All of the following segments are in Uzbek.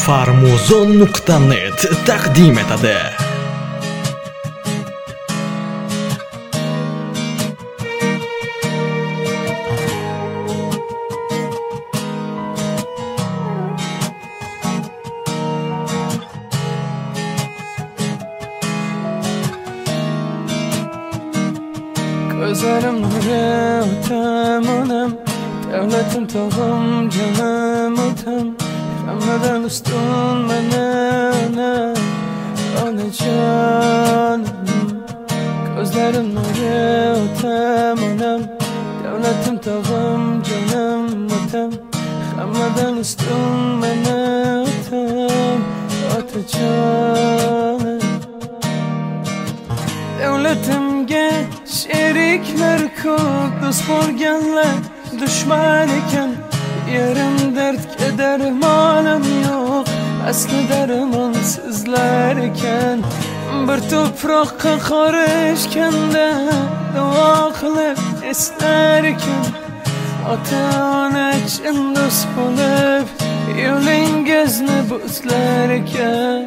Farmuzon.net taqdim etadi. Gözlerim nure ötem önem, devletim tağım canım ötem. Şamladan üstün bana öne canım. Gözlerim nure ötem önem, devletim tağım canım ötem. Şamladan üstün bana öte canım. Devletimge şerikler ko'p, do'st bo'lganlar dushman ekan. Yerim dard dermanım yok, asli derman sizlar ekan. Bir to'proqqa qarashganda duo qilib eslar ekan. Ota-ona chin do'st bo'lib yo'lingizni bo'zlar ekan.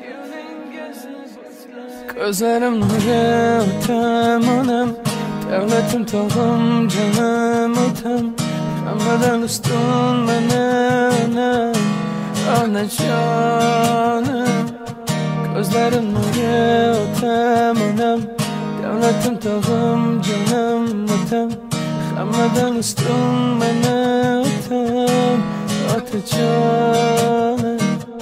Gözlerim nure ötem önem, devletim tağım canım ötem. Şamladan üstün bana öne canım. Gözlerim nure ötem önem, devletim tağım canım ötem. Şamladan üstün bana öte canım.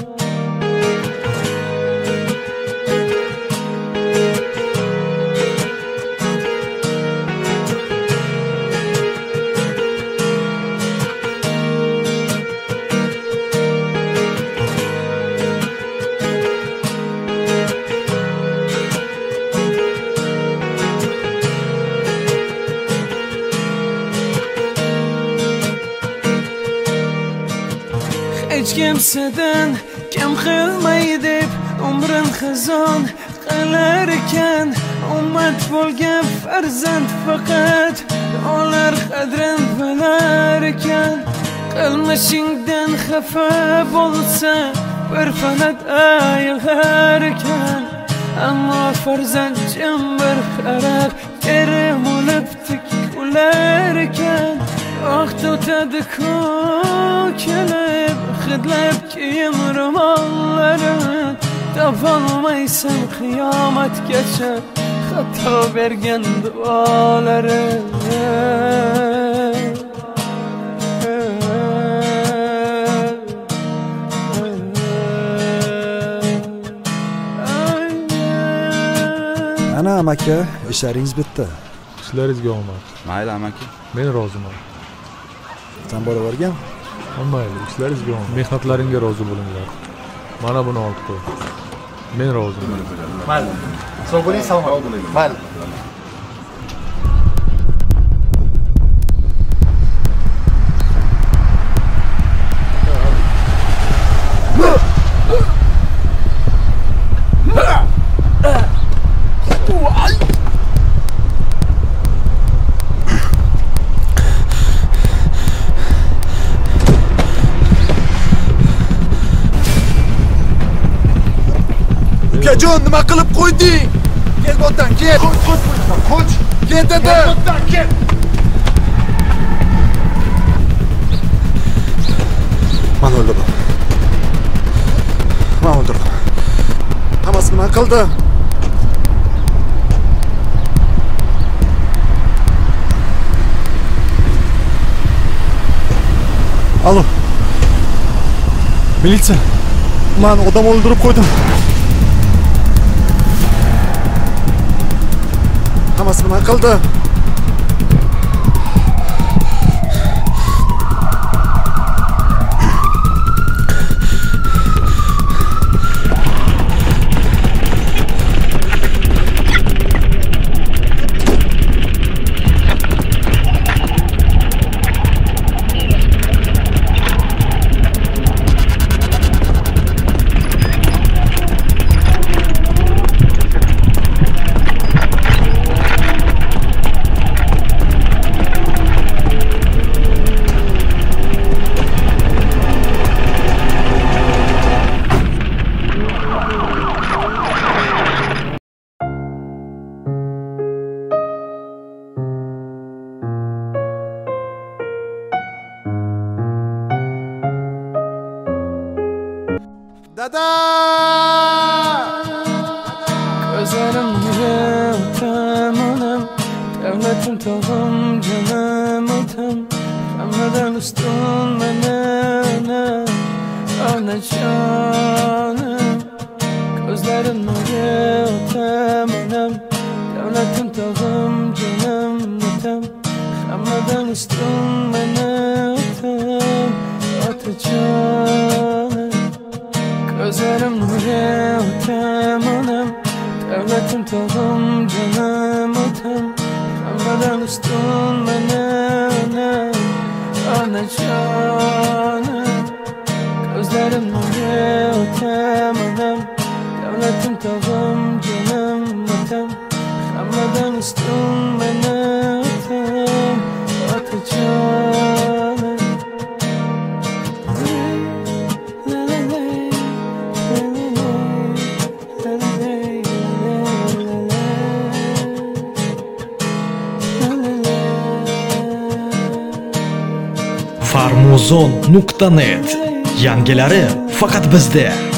Hiç kimseden kim qilmay deb umrin xizon qilarkan. Ummat bo'lgan farzand faqat olar qadrin bilar ekan. Qilmishingdan xafa bo'lsa bir fanat aylar ekan. Ammo farzand jim bir qarab kerim olib tik ular ekan. Vaqt o'tadi ko'kilib hidlab kiyim ro'mollarin. Topolmaysan qiyomatgacha xato bergan duolarin. Ana amaki, ishlaringiz bitti. Ishlaringizga omad. Mayli amaki. Men roziman. Sen boravergan? Mayli, ishlaringizga omad. Mehnatlaringga rozi bo'linglar. Mana buni olib qo'y. Men roziman. Mayli. Sog' bo'ling, salomat bo'ling. Mayli. Ukajon, nima qilib qo'yding? Kel botan, kel. Qoch. Kel dedi. Botan, kel. Mana o'ldirdim. Mana o'ldirdim. Hammasini men qildim. Alo. Militsiya. Men odam o'ldirib qo'ydim. Hammasini men qildim. Dada! Gözlerim yürekten anam, devletim tağım canım atam. Hamleden üstün bana, ana canım. Gözlerim yürekten anam, devletim tağım canım atam. Hamleden üstün bana atam, ata canım. Gözlerim yürekten anam, devletim tağım canım atam. Hamleden üstün bana ana canım. Gözlerim yürekten anam, devletim tağım canım atam. Hamleden üstün bana atam, ata canım. Farmuzon.net. Yangilari faqat bizda.